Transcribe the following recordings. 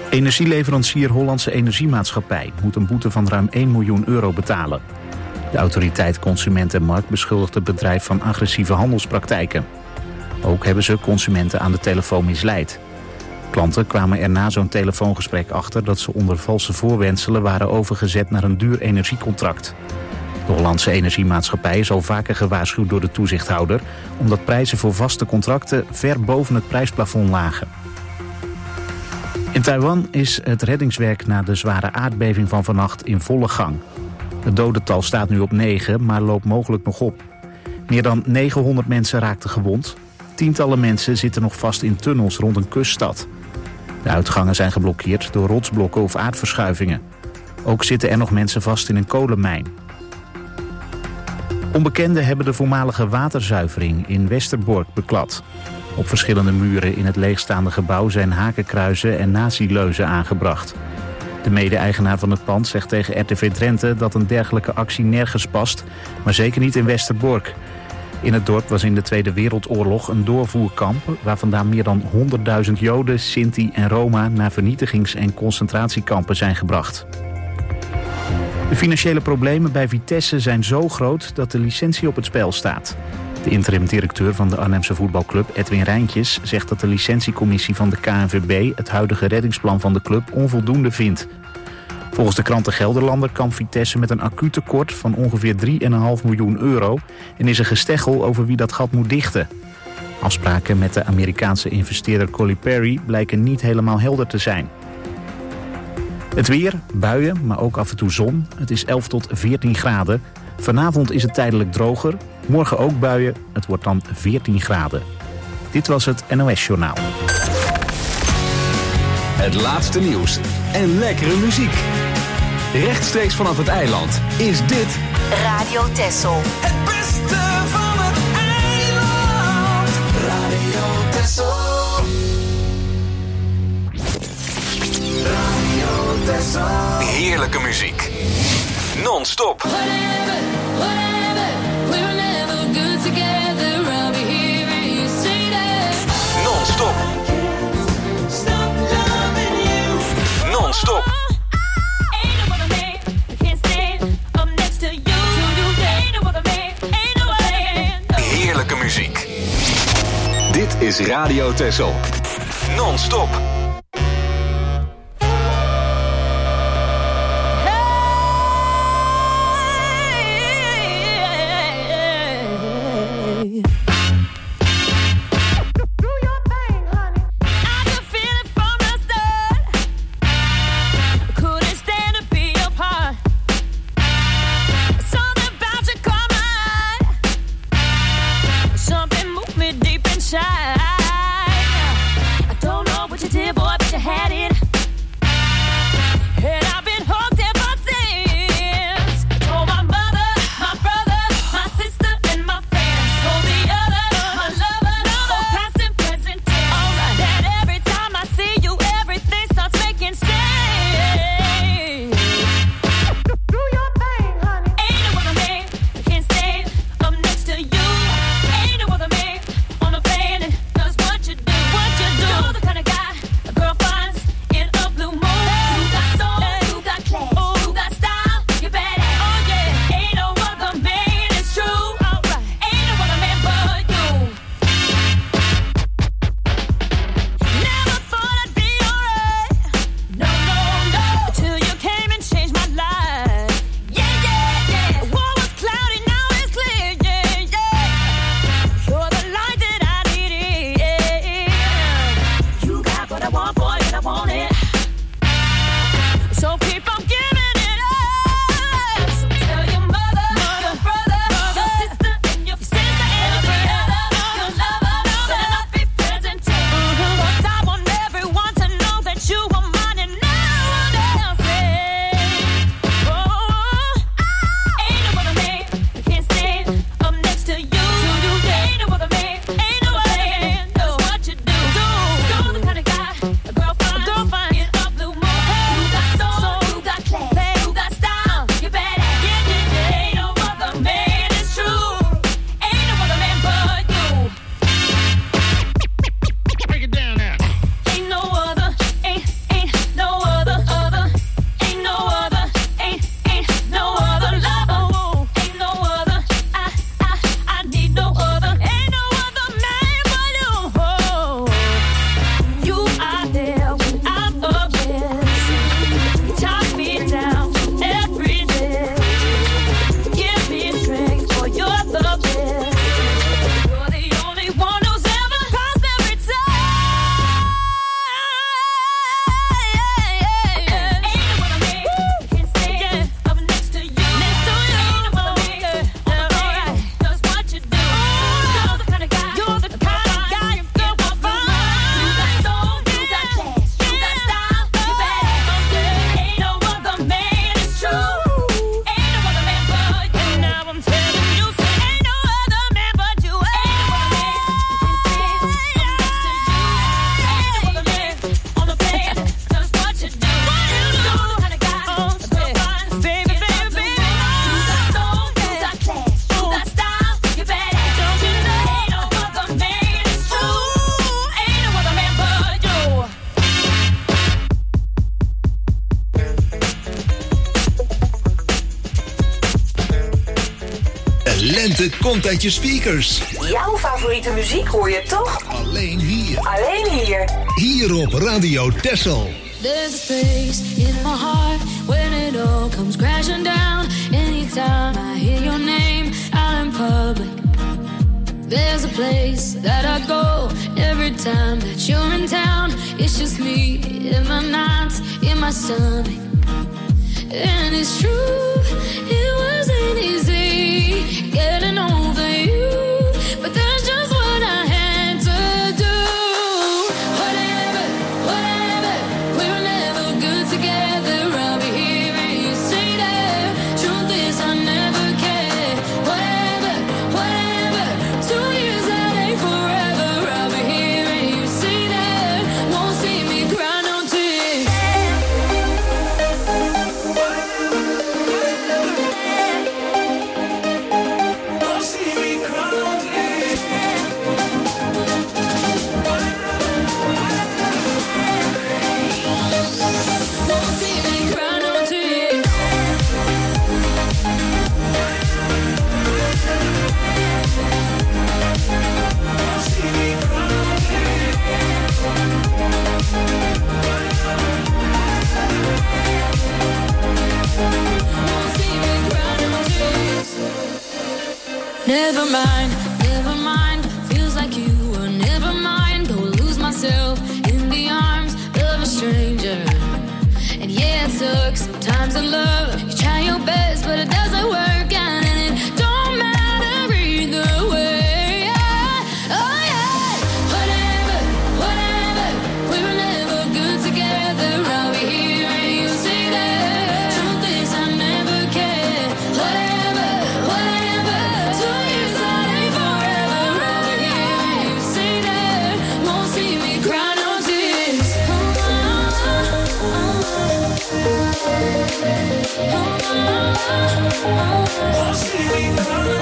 Energieleverancier Hollandse Energiemaatschappij moet een boete van ruim 1 miljoen euro betalen. De autoriteit Consument en Markt beschuldigt het bedrijf van agressieve handelspraktijken. Ook hebben ze consumenten aan de telefoon misleid. Klanten kwamen er na zo'n telefoongesprek achter dat ze onder valse voorwendselen waren overgezet naar een duur energiecontract. De Hollandse Energiemaatschappij is al vaker gewaarschuwd door de toezichthouder, omdat prijzen voor vaste contracten ver boven het prijsplafond lagen. In Taiwan is het reddingswerk na de zware aardbeving van vannacht in volle gang. Het dodental staat nu op 9, maar loopt mogelijk nog op. Meer dan 900 mensen raakten gewond. Tientallen mensen zitten nog vast in tunnels rond een kuststad. De uitgangen zijn geblokkeerd door rotsblokken of aardverschuivingen. Ook zitten er nog mensen vast in een kolenmijn. Onbekenden hebben de voormalige waterzuivering in Westerbork beklad. Op verschillende muren in het leegstaande gebouw zijn hakenkruizen en nazi-leuzen aangebracht. De mede-eigenaar van het pand zegt tegen RTV Drenthe dat een dergelijke actie nergens past, maar zeker niet in Westerbork. In het dorp was in de Tweede Wereldoorlog een doorvoerkamp waar vandaan meer dan 100.000 Joden, Sinti en Roma naar vernietigings- en concentratiekampen zijn gebracht. De financiële problemen bij Vitesse zijn zo groot dat de licentie op het spel staat. De interim-directeur van de Arnhemse voetbalclub, Edwin Rijntjes, zegt dat de licentiecommissie van de KNVB het huidige reddingsplan van de club onvoldoende vindt. Volgens de krant De Gelderlander kampt Vitesse met een acuut tekort van ongeveer 3,5 miljoen euro en is er gesteggel over wie dat gat moet dichten. Afspraken met de Amerikaanse investeerder Colly Perry blijken niet helemaal helder te zijn. Het weer, buien, maar ook af en toe zon. Het is 11 tot 14 graden. Vanavond is het tijdelijk droger. Morgen ook buien. Het wordt dan 14 graden. Dit was het NOS Journaal. Het laatste nieuws en lekkere muziek. Rechtstreeks vanaf het eiland is dit Radio Texel. Het beste van het eiland. Radio Texel. Radio Texel. heerlijke muziek. Non-stop. Non-stop. Non-stop. Heerlijke muziek. Dit is Radio Texel. Non-stop. I don't know what you did, lente komt uit je speakers. Jouw favoriete muziek hoor je toch? Alleen hier. Alleen hier. Hier op Radio Texel. There's a space in my heart when it all comes crashing down. Anytime I hear your name out in public. There's a place that I go every time that you're in town. It's just me in my nights, in my stomach. And it's true, it wasn't easy getting over you, but that's just what I had to do. Whatever, whatever, we were never good together. I'll be here and you stay there. Truth is I never cared. Whatever, whatever, 2 years that ain't forever. I'll be here and you stay there. Won't see me cry no tears. Won't see me cry no tears. Won't see me cry no tears. Never mind, never mind. Feels like you were never mind. Go lose myself in the arms of a stranger. And yeah, it sucks sometimes in love. You try your best, but it doesn't work out, and it don't matter either way. Yeah. Oh yeah. Whatever, whatever. We were never good together. I'll be here and you stay there. Truth is I never cared. Whatever, whatever. 2 years that ain't forever. I'll be here and you stay there. Won't see me cry no tears. Won't see me cry no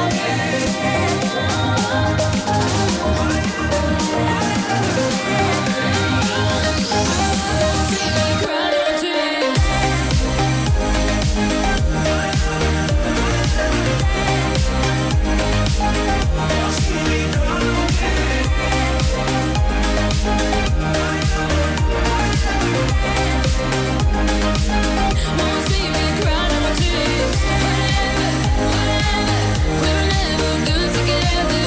tears. Whatever, whatever. We were never good together.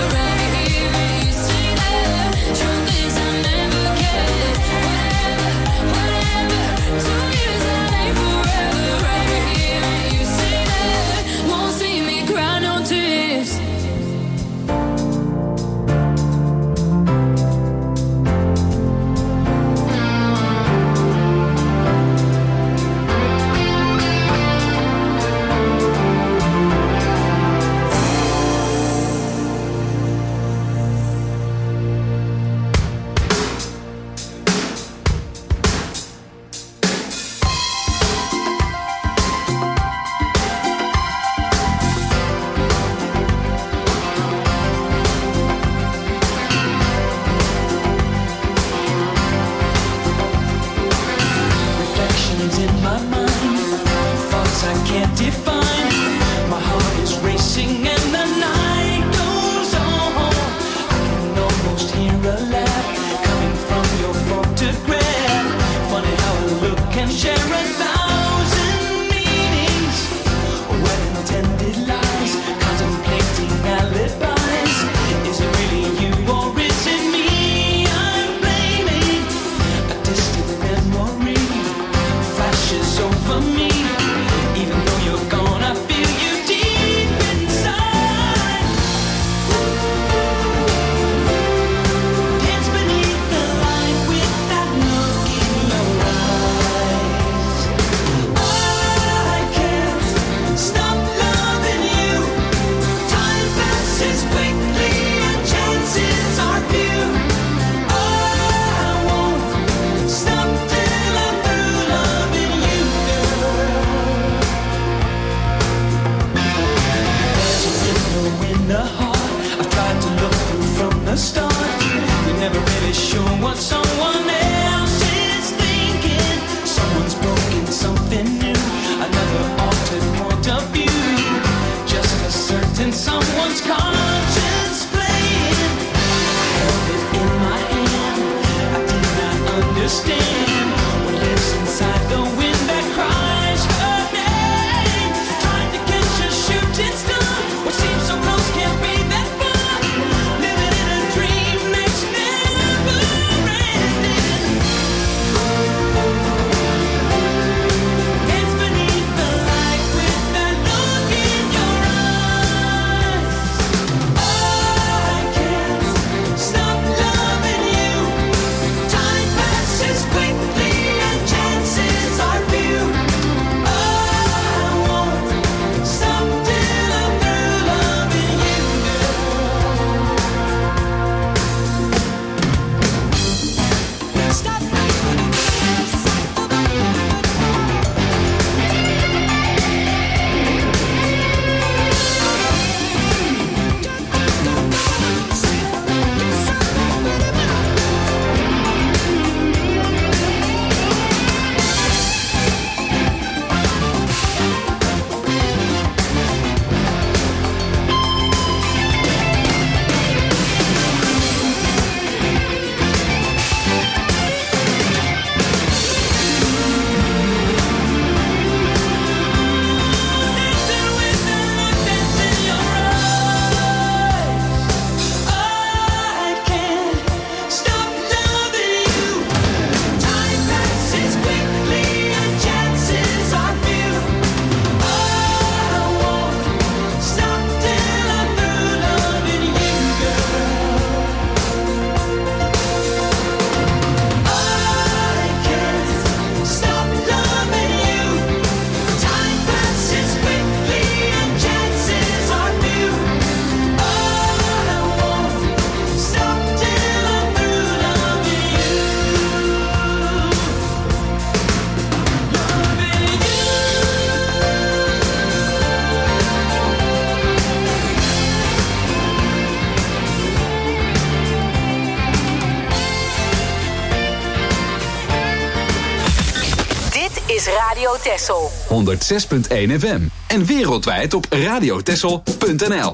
is Radio Texel. 106.1 FM. En wereldwijd op radiotexel.nl.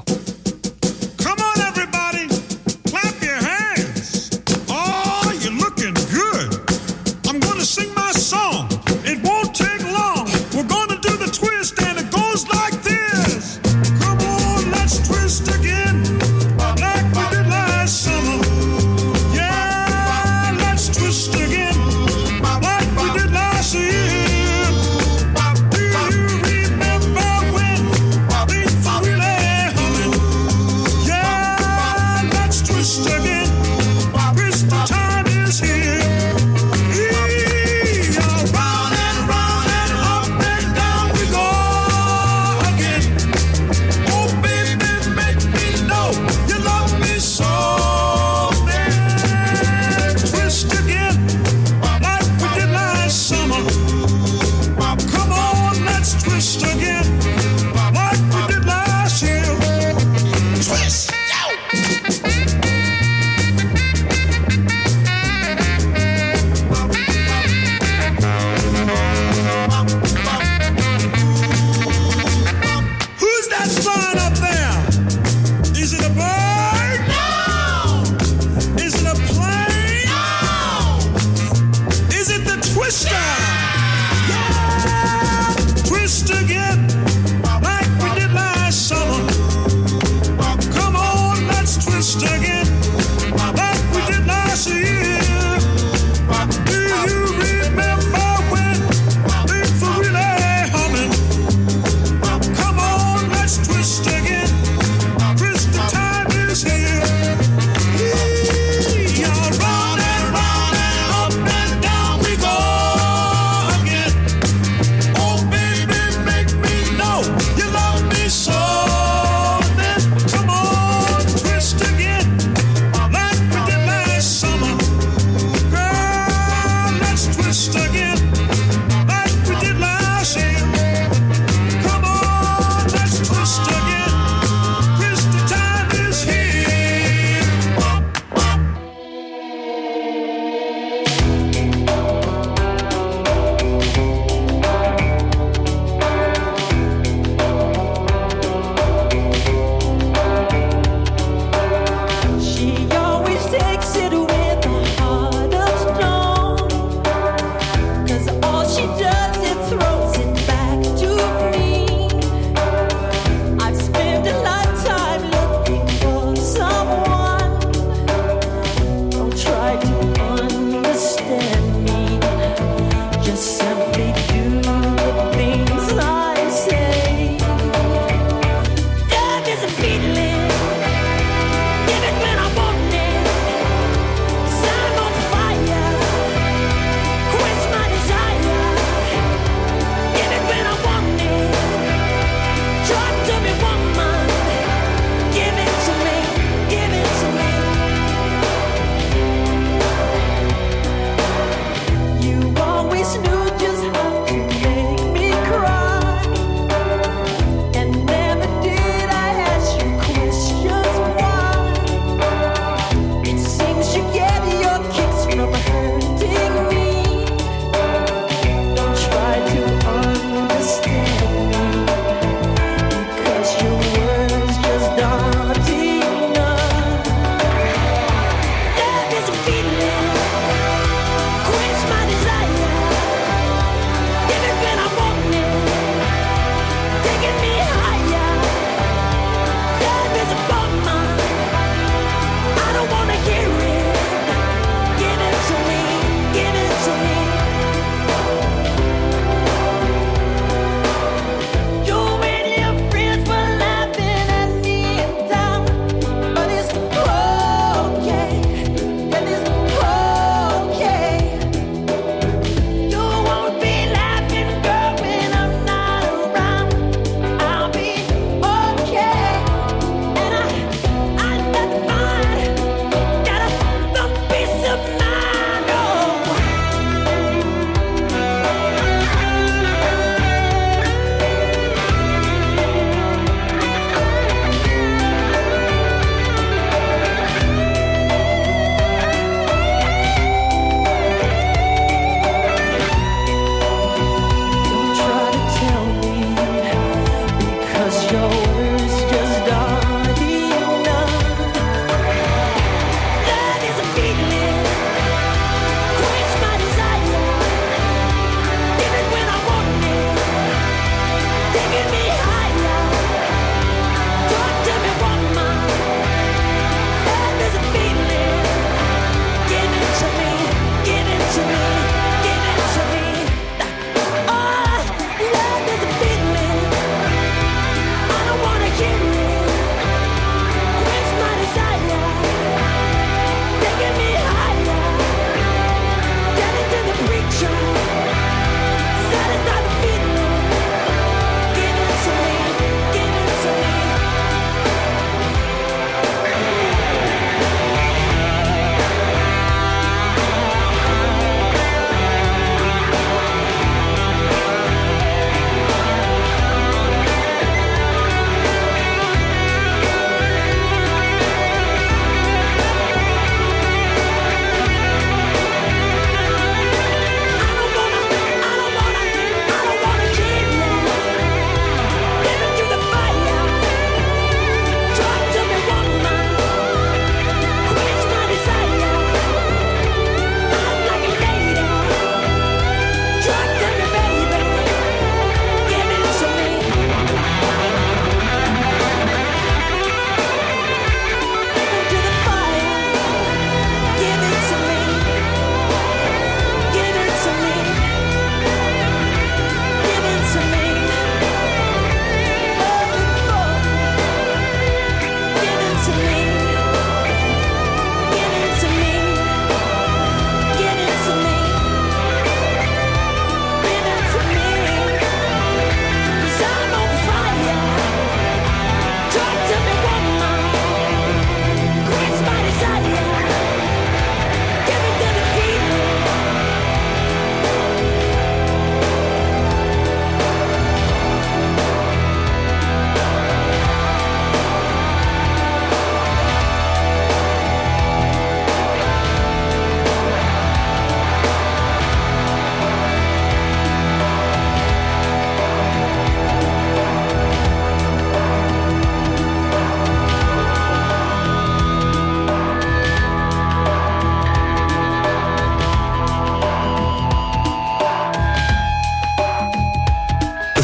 Knew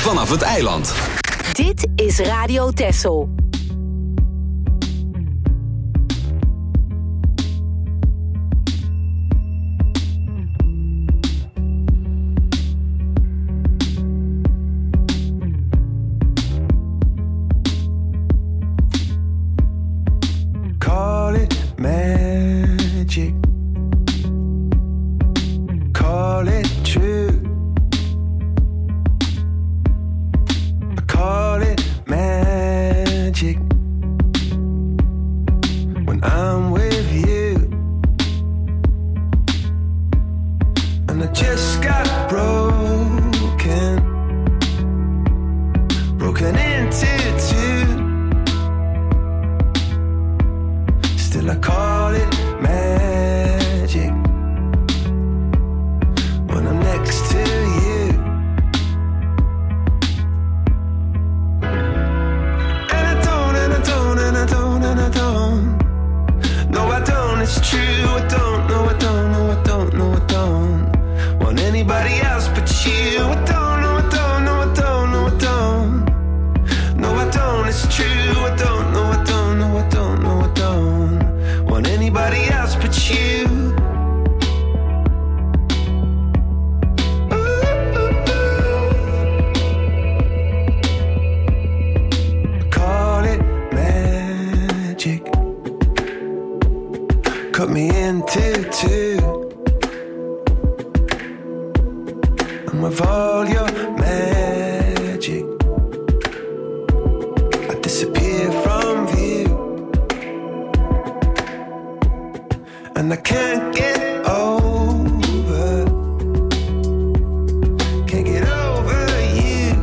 vanaf het eiland. Dit is Radio Texel. Call it magic. Call it true. Call it magic. When I'm with you. And I just got broken into two. Still I call it magic when I'm next to you. And I don't, and I don't, and I don't, and I don't. No, I don't, it's true. I don't, no, I don't, no, I don't, no, I don't want anybody else but you. I don't, no, I don't, no, I don't, no, I don't. No, I don't, it's true. I don't, no, I don't, no, I don't, no, I don't want anybody else but you. Ooh, ooh, ooh. Call it magic. Cut me into two. And with all your magic, I disappear from view. And I can't get over you.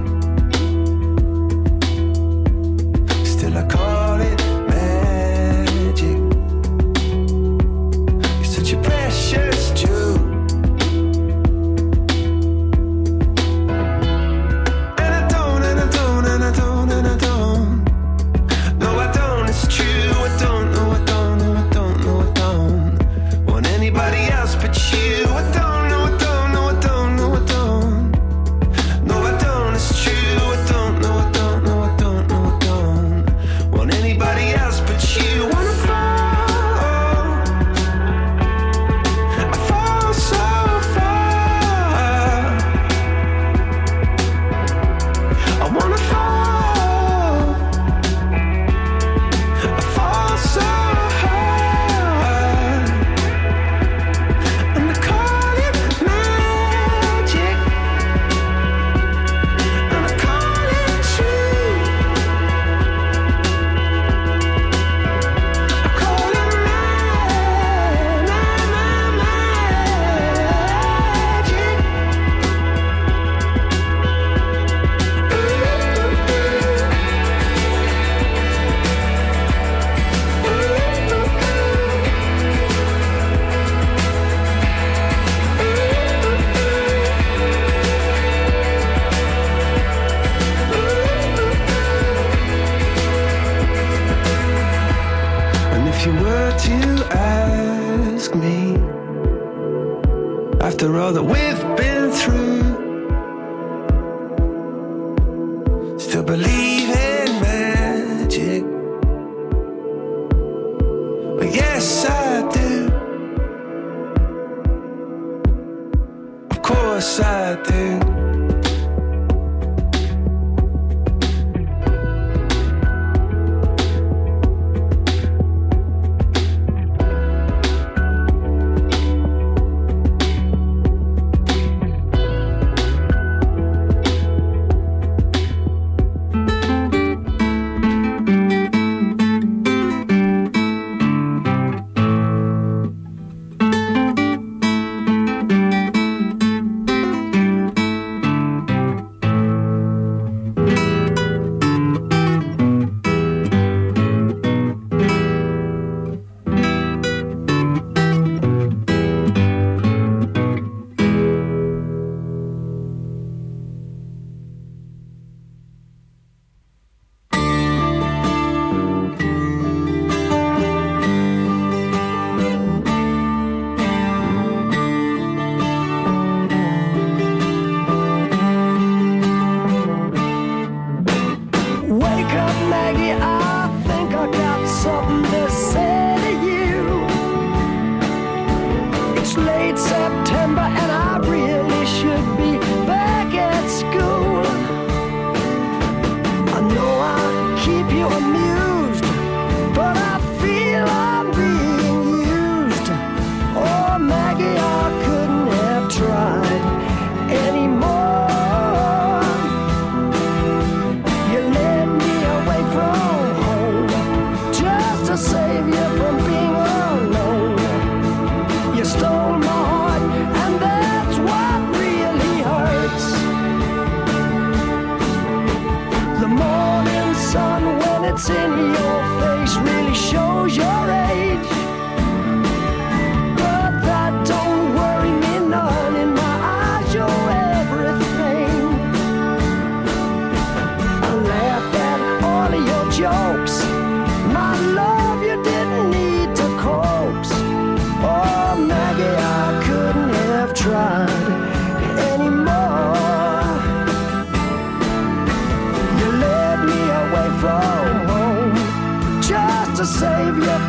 Still I call it magic. You're such a precious jewel. And I don't, and I don't, and I don't, and I don't. No, I don't, it's true. I don't, no, I don't, no, I don't, no, I don't want anybody else but you. I don't, no, I don't, no, I don't, no, I don't. No, I don't, it's true. I don't, no, I don't, no, I don't, no, I don't want anybody else but you. Wanna fall, I fall so far. I wanna fall, I fall so hard. And I call it magic. And I call it true. I call it And if you were to ask me, after all that we've been through, still believe in magic? Well, yes, I do. Of course I do.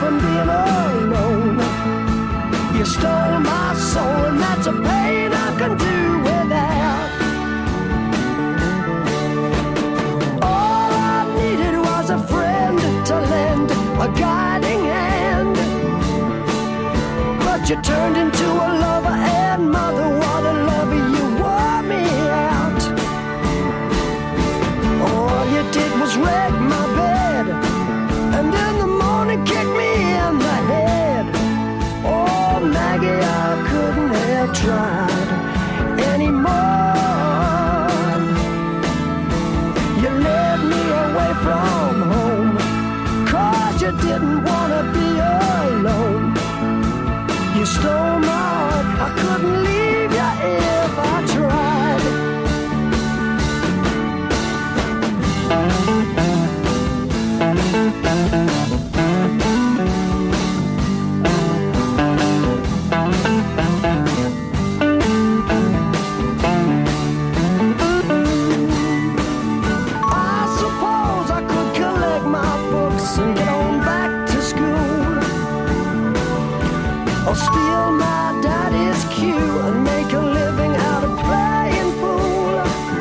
from being alone. You stole my soul, and that's a pain I can do without. All I needed was a friend to lend a guiding hand. But you turned into a lover and mother. What a lover, you wore me out. All you did was wreck my bed, and in the morning kick me in the head. Oh, Maggie, I couldn't have tried anymore. You led me away from home, 'cause you didn't want to be alone. You stole my heart, I couldn't leave you if I tried. Or steal my daddy's cue and make a living out of playing pool.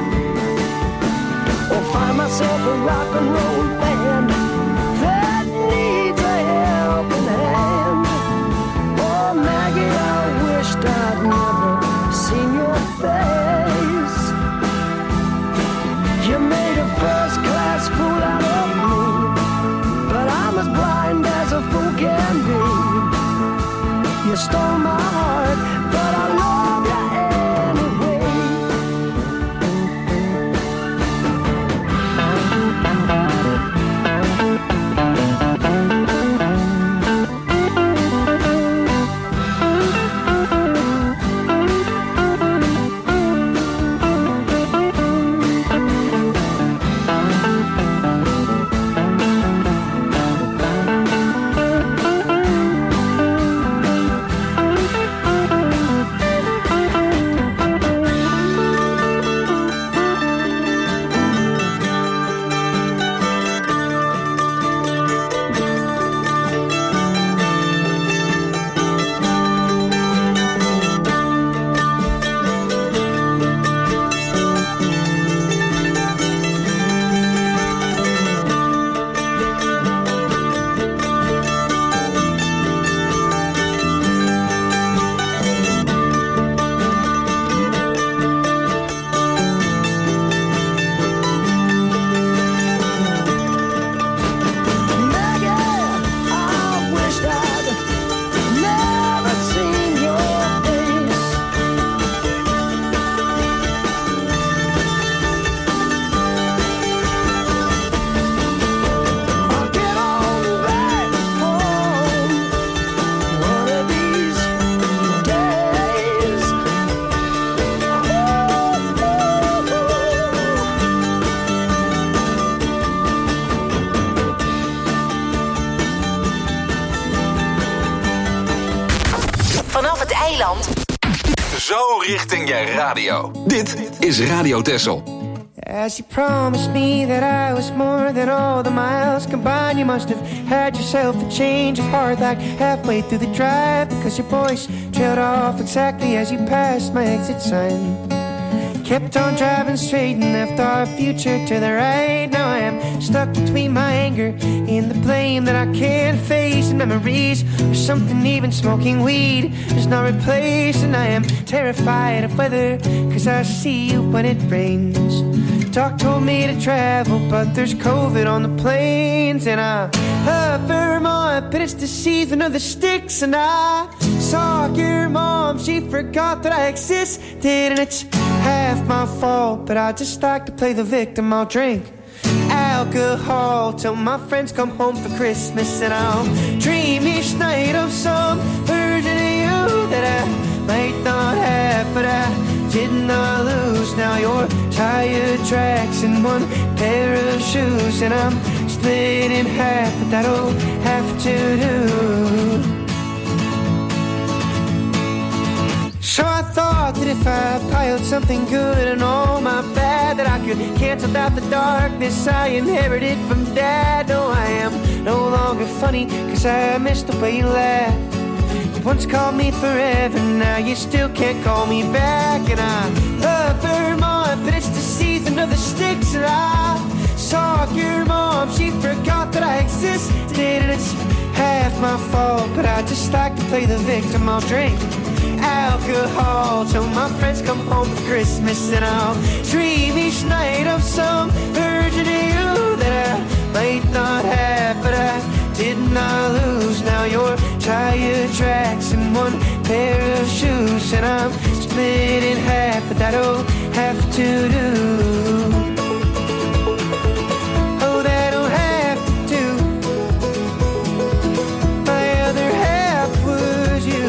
Or find myself a rock and roll band that needs a helping hand. Oh, Maggie, I wished I'd never seen your face. You made a first-class fool out of me, but I'm as blind as a fool can be. You stole my heart, but I love you anyway. Zo richting je radio. Dit is Radio Texel. As you promised me that I was more than all the miles combined, you must have had yourself a change of heart like halfway through the drive, because your voice trailed off exactly as you passed my exit sign. Kept on driving straight and left our future to the right. Now I am stuck between my anger and the blame that I can't face, and memories or something even smoking weed does not replace. And I am terrified of weather, cause I see you when it rains. Doc told me to travel, but there's COVID on the planes. And I love Vermont, but it's the season of the sticks. And I saw your mom, she forgot that I existed. And it's half my fault, but I just like to play the victim. I'll drink alcohol till my friends come home for Christmas, and I'll dream each night of some version of you that I might not have, but I did not lose. Now your tire tracks in one pair of shoes, and I'm split in half, but that'll have to do. So I thought that if I piled something good and all my bad, that I could cancel out the darkness I inherited from Dad. No, I am no longer funny, cause I miss the way you laugh. You once called me forever, now you still can't call me back. And I love Vermont, but it's the season of the sticks. And I saw your mom, she forgot that I existed. And it's half my fault, but I just like to play the victim. I'll drink alcohol till my friends come home for Christmas, and I'll dream each night of some version of you that I might not have, but I did not lose. Now you're tire tracks and one pair of shoes, and I'm split in half, but that'll have to do. Oh, that'll have to do. My other half was you.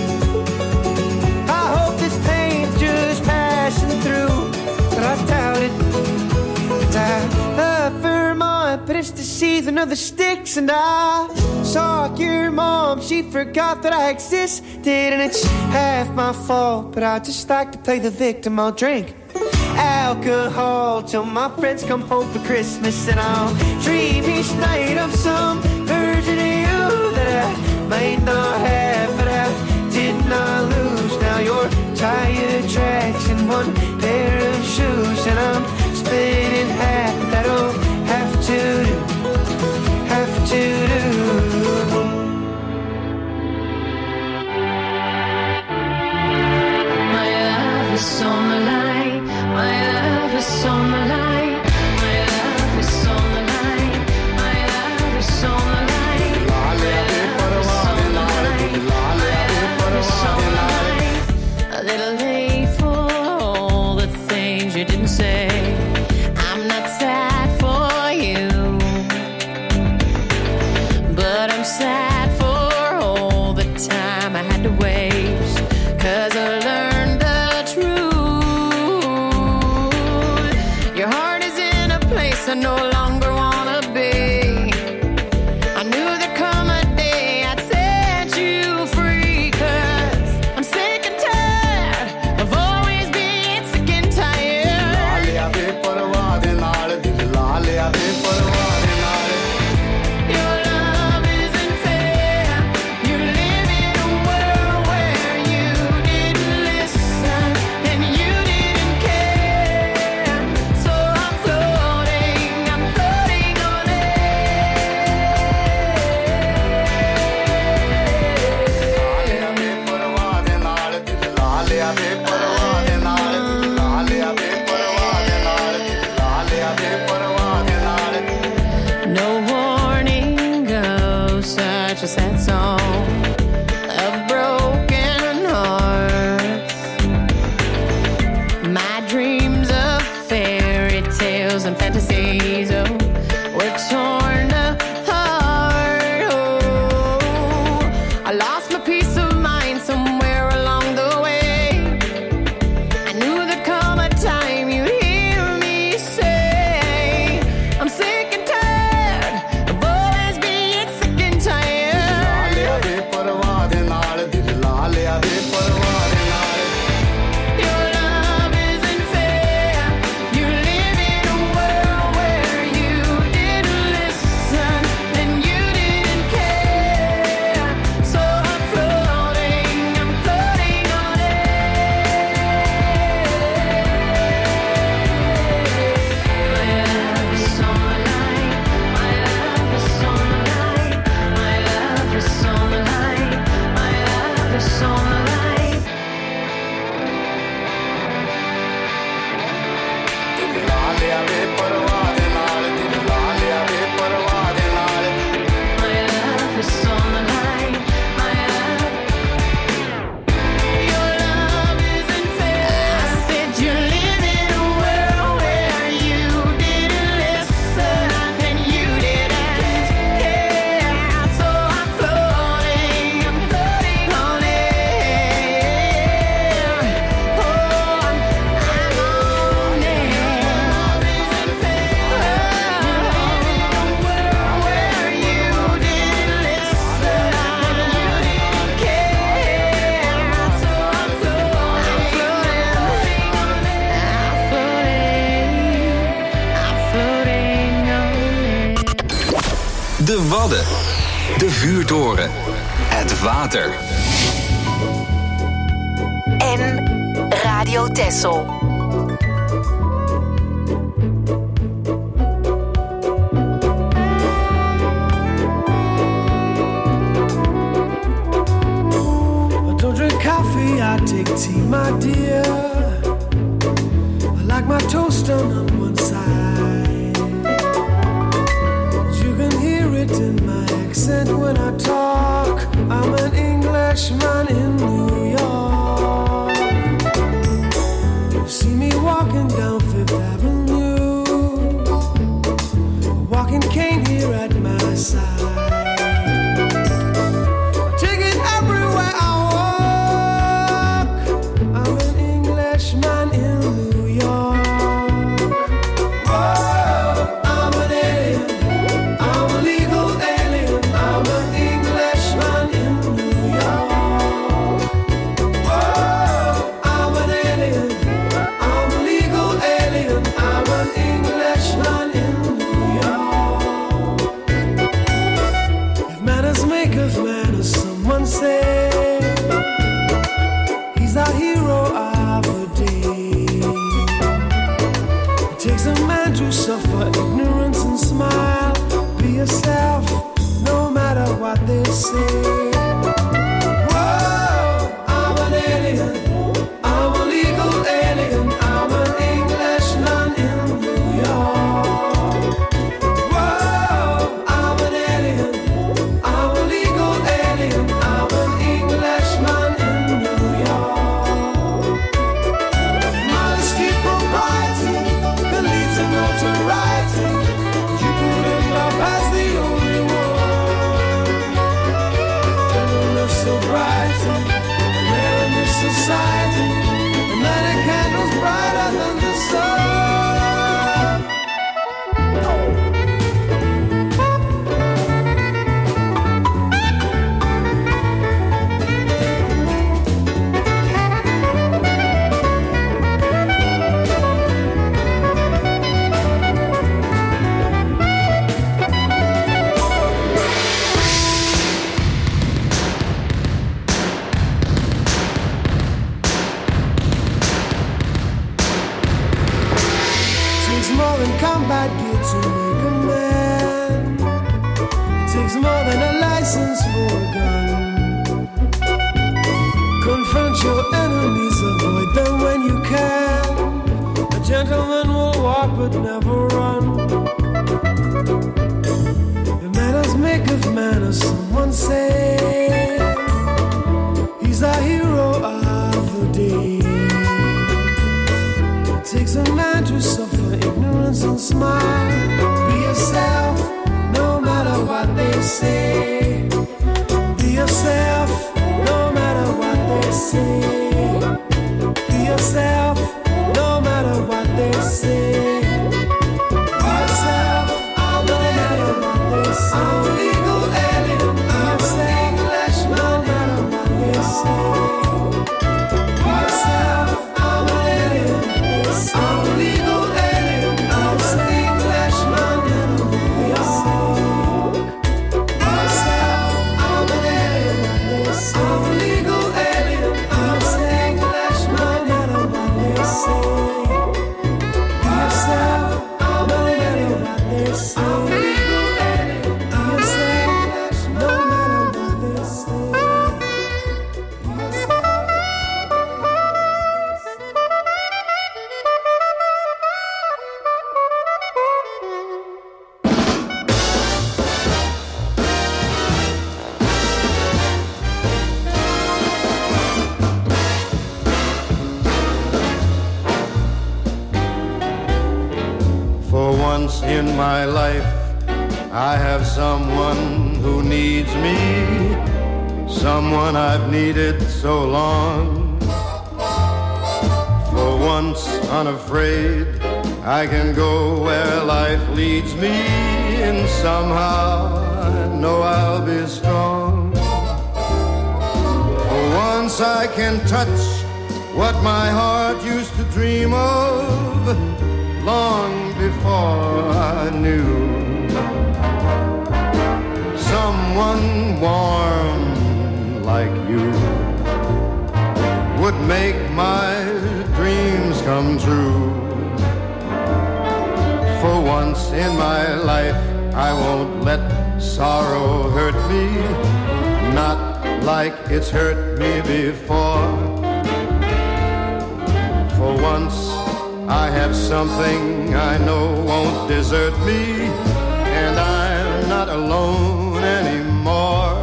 I hope this pain's just passing through, but I doubt it. And I love Vermont, but it's the season of the sticks. And I saw your mom, she forgot that I existed. And it's half my fault, but I just like to play the victim. I'll drink alcohol till my friends come home for Christmas, and I'll dream each night of some version of you that I might not have, but I did not lose. Now you're tire tracks and one pair of shoes, and I'm split in half, but that'll have to do, have to do. My love is on the line. My love is on the line. My love is on the line. My love is on the line. My love is on the line. My love is on the line. A little late for all the things you didn't say. I'm not sad for you, but I'm sad for all the time I had to waste, 'cause I learned the truth. Your heart is in a place I no longer wanna be. I knew there'd come a day I'd set you free, 'cause I'm sick and tired of always being sick and tired. Your love isn't fair. You live in a world where you didn't listen and you didn't care. So I'm floating on no warning goes such a sad song of broken hearts. My dreams of fairy tales and fantasies, oh, were torn apart. Oh, I lost my peace of mind somewhere along the way. I knew there'd come a time you'd hear me say, I'm sick and tired of always being sick and tired. Your love isn't fair. You live in a world where you didn't listen and you didn't care. So I'm floating on air. My love is on the line. My love is on the line. My love is on the line. My love is on the line. My love is on the line. My love. Your love isn't fair. I said you live in a world where you didn't listen and you didn't care. So I'm floating on air. Oh, I'm on air. Your love isn't fair. De Wadden. De vuurtoren. Het water. En Radio Texel. I don't drink coffee, I take tea, my dear. I like my toast on one side. You can hear it in my accent when I talk. I'm an Englishman in New York. You see me walking down Fifth Avenue, a walking cane here at my side. Take it everywhere I walk. I'm an Englishman in New York. Whoa, I'm an alien. I'm a legal alien. I'm an Englishman in New York. Whoa, I'm an alien. I'm a legal alien. I'm an Englishman in New York. If manners make of manners, someone say he's a hero of the day. It takes a man to suffer ignorance and smile. Be yourself, no matter what they say. Whoa, I'm an alien. I'm a legal alien. I'm an Englishman in New York. Whoa, I'm an alien. I'm a legal alien. I'm an Englishman in New York. Modesty, propriety can lead to notoriety. You put in love as the only one. Gentleness, sobriety, rare in this society. And then a candle's brighter than the sun. Takes more than combat gear to make a man. It takes more than a license for a gun. Confront your enemies, avoid them when you can. A gentleman will walk but never run. The manners make of manners, someone say. He's a hero of the day. It takes a man to suffer ignorance and smile. Be yourself, no matter what they say. Be yourself, no matter what they say. Be yourself, no matter what they say. Be yourself, no matter what they say. I'm a legal alien. I'm an Englishman, no matter what they say. Be yourself, I'm an alien. I'm a legal alien. I'm an Englishman in New York. Be yourself, I'm an alien. I'm a legal alien. I'm an Englishman, no matter what they say. Be yourself, I'm an alien. I'm a legal alien. I'm an Englishman, no matter what they say. Be yourself. For once in my life, I have someone who needs me, someone I've needed so long. For once unafraid, I can go where life leads me, and somehow I know I'll be strong. For once I can touch what my heart used to dream of long before I knew. someone warm like you would make my dreams come true. For once in my life I won't let sorrow hurt me, not like it's hurt me before. For once I have something I know won't desert me, and I'm not alone anymore.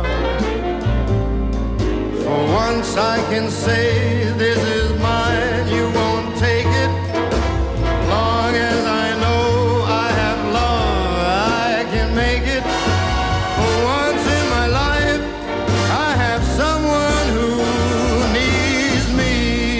For once I can say this is mine, you won't take it. Long as I know I have love, I can make it. For once in my life, I have someone who needs me.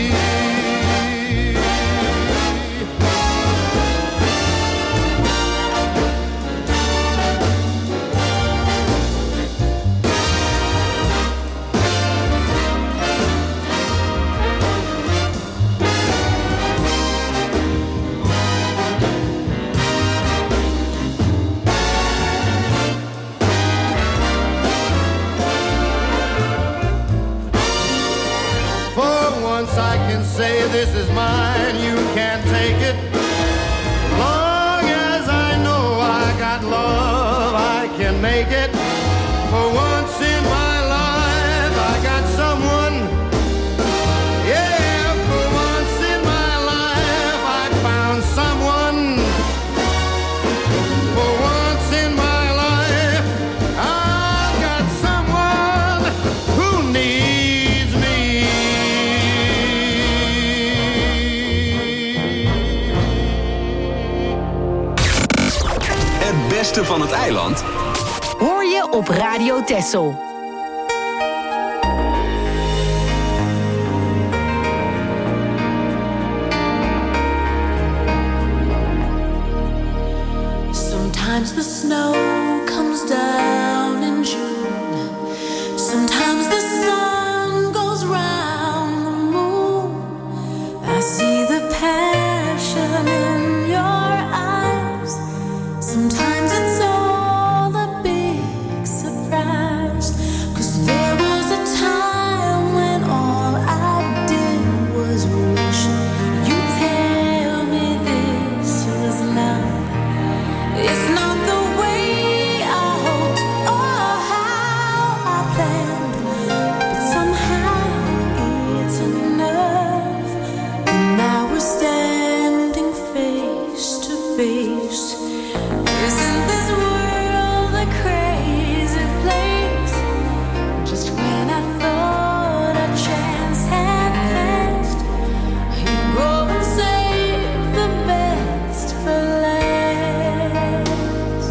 I can say this is mine, you can't take it. Long as I know I got love, I can make it. For once in my life, I got someone. Yeah, for once in my life, I found someone. For once in my life, I've got someone who needs me. Het beste van het eiland hoor je op Radio Texel. Sometimes the snow comes down in June. Sometimes the sun goes round the moon. I see the passion in your eyes. Sometimes it's all a big surprise. 'Cause there was a time when all I did was wish you'd tell me this was love. It's not the way I hoped or how I planned, but somehow it's enough. And now we're standing face to face. Isn't this world a crazy place? Just when I thought a chance had passed, you go and save the best for last.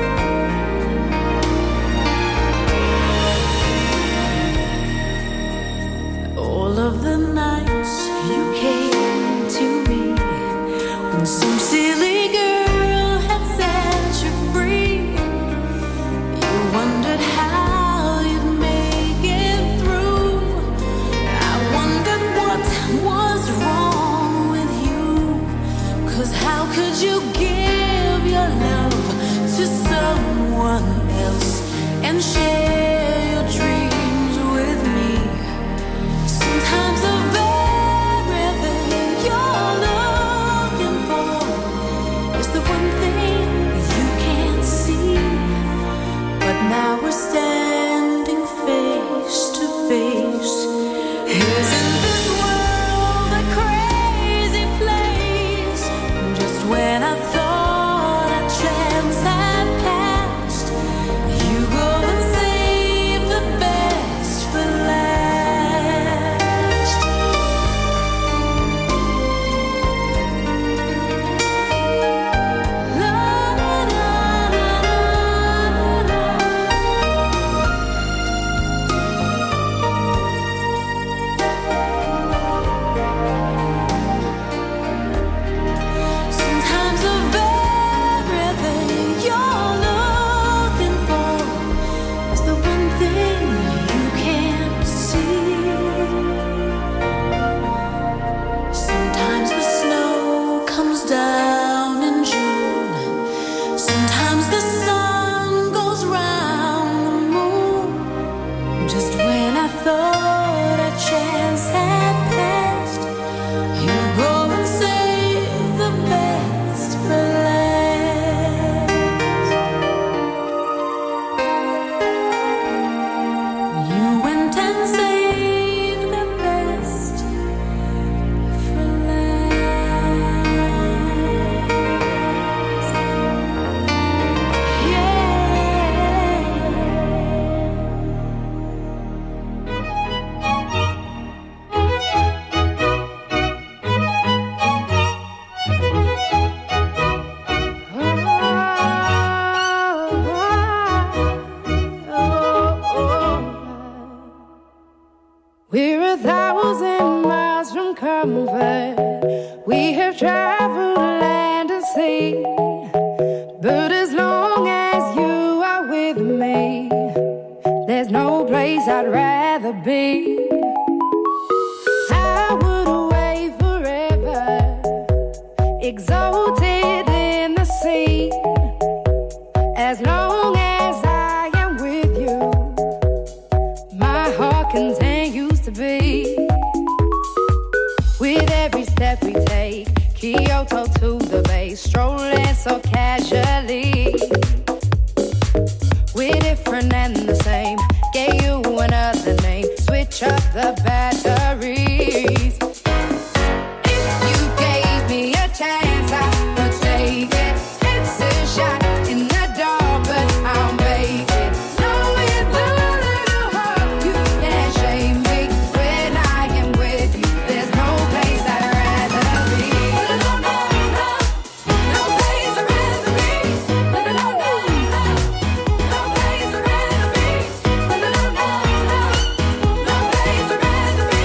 All of the nights you came to me when some silly girl had set you free. You wondered how you'd make it through. I wondered what was wrong with you. 'Cause how could you give your love to someone else and share your dreams with me? Sometimes the very thing you're looking for is the one thing you can't see. But now we're standing face to face. Isn't this world a crazy place? Just when I thought a chance had passed, you go and save floated in the sea. As long as I am with you, my heart continues to beat. With every step we take, Kyoto to the bay, strolling so casually. We're different and the same, gave you another name, switch up the batteries. If you gave me a chance, I would take it. It's a shot in the dark, but I'll make it. Knowing the little heart, you can't shame me. When I am with you, there's no place I'd rather be. No, no, no, no place I'd rather be. No, no, no, no, no place I'd rather be. No, no, no, no, no place I'd rather be.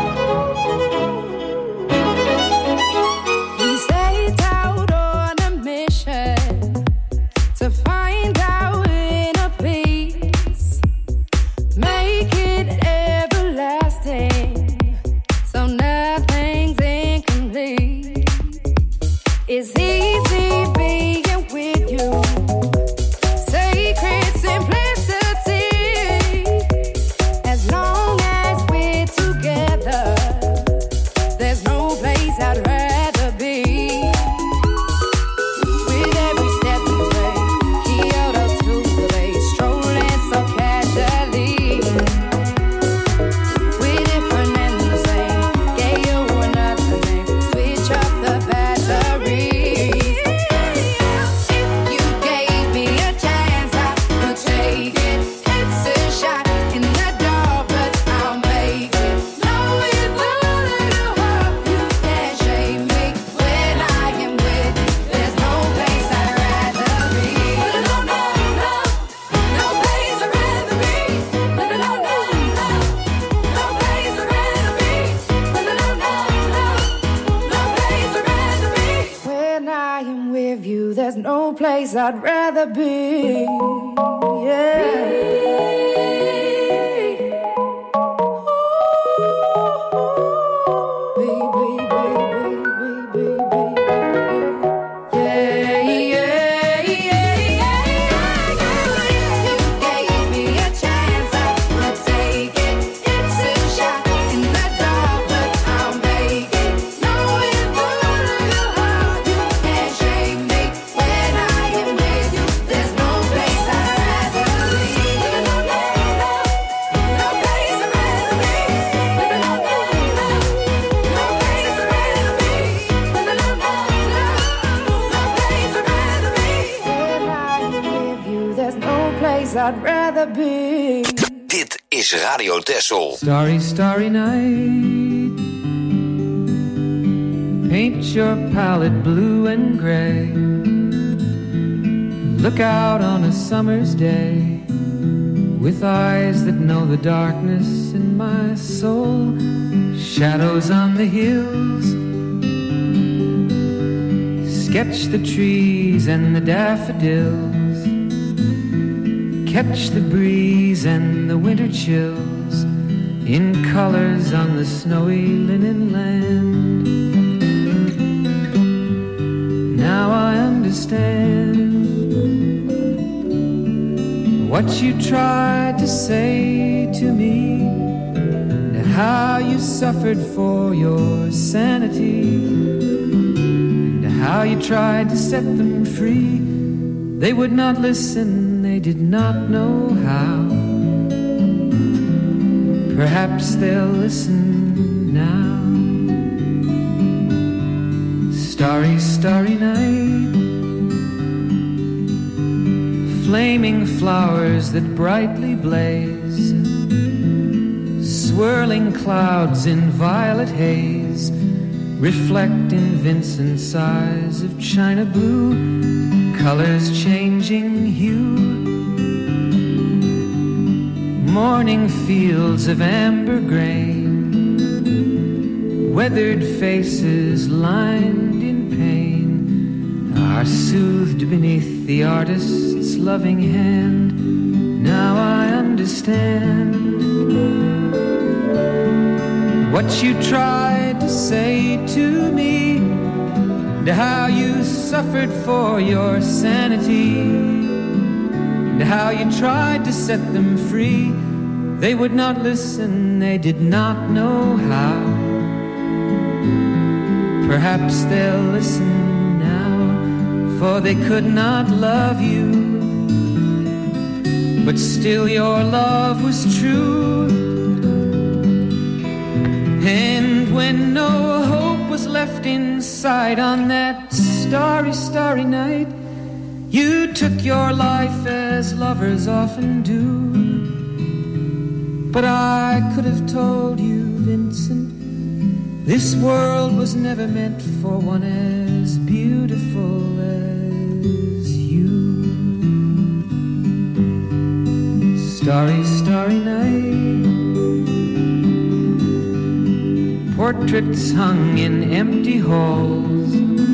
We set out on a mission to find our inner peace, make it everlasting, so nothing's incomplete. It's easy being with you, sacred simplicity. As long as we're together, there's no place I'd rather be. With every step we take, Kyoto to the bay, strolling so casually. We're different and the same, gave you another name, switch up the batteries. If you gave me a chance, I would take it. It's a shot in the dark, but I'll make it. Knowing the little heart, you can't shame me. When I am with you, there's no place I'd rather be. No, no, no, no place I'd rather be. No, no, no, no, no place I'd rather be. No, no, no, no, no place I'd rather be. When I am with you, there's no place I'd rather be. I'd rather be. Dit is Radio Texel. Starry, starry night. Paint your palette blue and gray. Look out on a summer's day with eyes that know the darkness in my soul. Shadows on the hills. Sketch the trees and the daffodils. Catch the breeze and the winter chills in colors on the snowy linen land. Now I understand what you tried to say to me, and how you suffered for your sanity, and how you tried to set them free. They would not listen. They did not know how. Perhaps they'll listen now. Starry, starry night. Flaming flowers that brightly blaze. Swirling clouds in violet haze. Reflect in Vincent's eyes of china blue. Colors changing hue. Morning fields of amber grain. Weathered faces lined in pain are soothed beneath the artist's loving hand. Now I understand what you tried to say to me, and how you suffered for your sanity, and how you tried to set them free. They would not listen, they did not know how. Perhaps they'll listen now, for they could not love you, but still your love was true. And when no hope was left inside on that starry, starry night, you took your life as lovers often do. But I could have told you, Vincent, this world was never meant for one as beautiful as you. Starry, starry night, portraits hung in empty halls,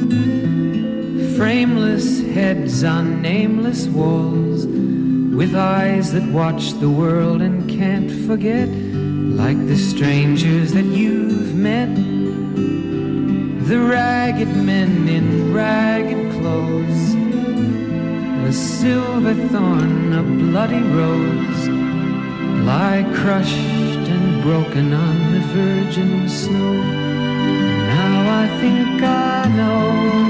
frameless heads on nameless walls, with eyes that watch the world and can't forget, like the strangers that you've met, the ragged men in ragged clothes, a silver thorn, a bloody rose, lie crushed and broken on the virgin snow. Now I think I know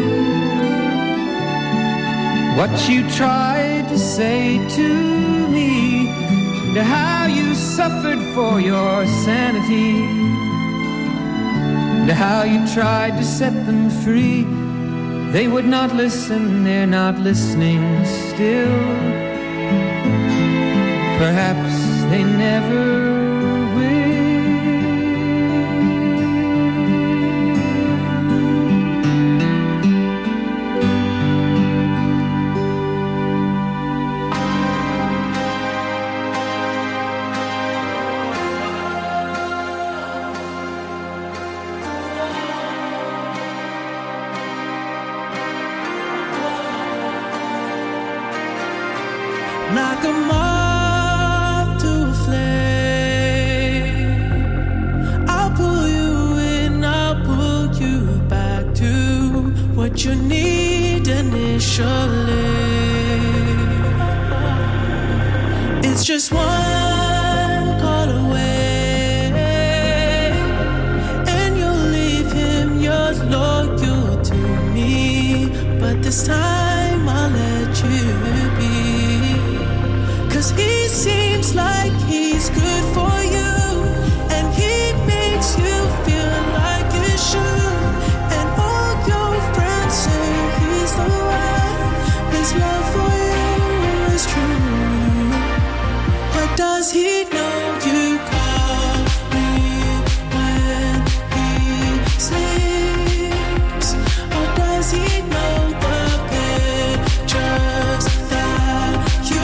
what you tried to say to me, and how you suffered for your sanity, and how you tried to set them free. They would not listen, they're not listening still. Perhaps they never like a moth to a flame. I'll pull you in, I'll pull you back to what you need initially. It's just one call away, and you'll leave him, you're loyal to me. But this time I'll let you be. 'Cause he seems like he's good for you, and he makes you feel like you should. And all your friends say he's the one. His love for you is true. But does he know you call me when he sleeps? Or does he know the pictures that you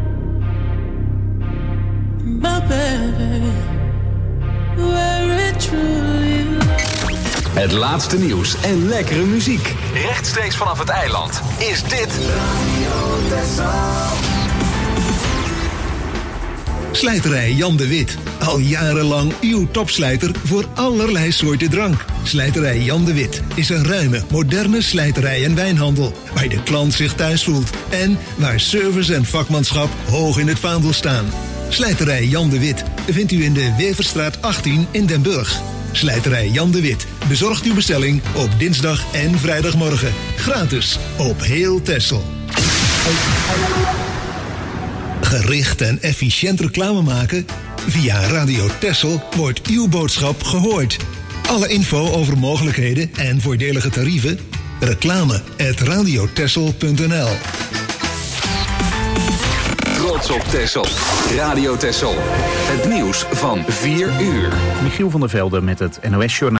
baby, where it Het laatste nieuws en lekkere muziek. Rechtstreeks vanaf het eiland is dit Radio Texel. Slijterij Jan de Wit. Al jarenlang uw topslijter voor allerlei soorten drank. Slijterij Jan de Wit is een ruime, moderne slijterij en wijnhandel. Waar de klant zich thuis voelt. En waar service en vakmanschap hoog in het vaandel staan. Slijterij Jan de Wit vindt u in de Weverstraat 18 in Den Burg. Slijterij Jan de Wit bezorgt uw bestelling op dinsdag en vrijdagmorgen. Gratis op heel Texel. Gericht en efficiënt reclame maken? Via Radio Texel wordt uw boodschap gehoord. Alle info over mogelijkheden en voordelige tarieven? reclame@radiotexel.nl. Trots op Texel. Radio Texel. Het nieuws van 4 uur. Michiel van der Velde met het NOS-journaal.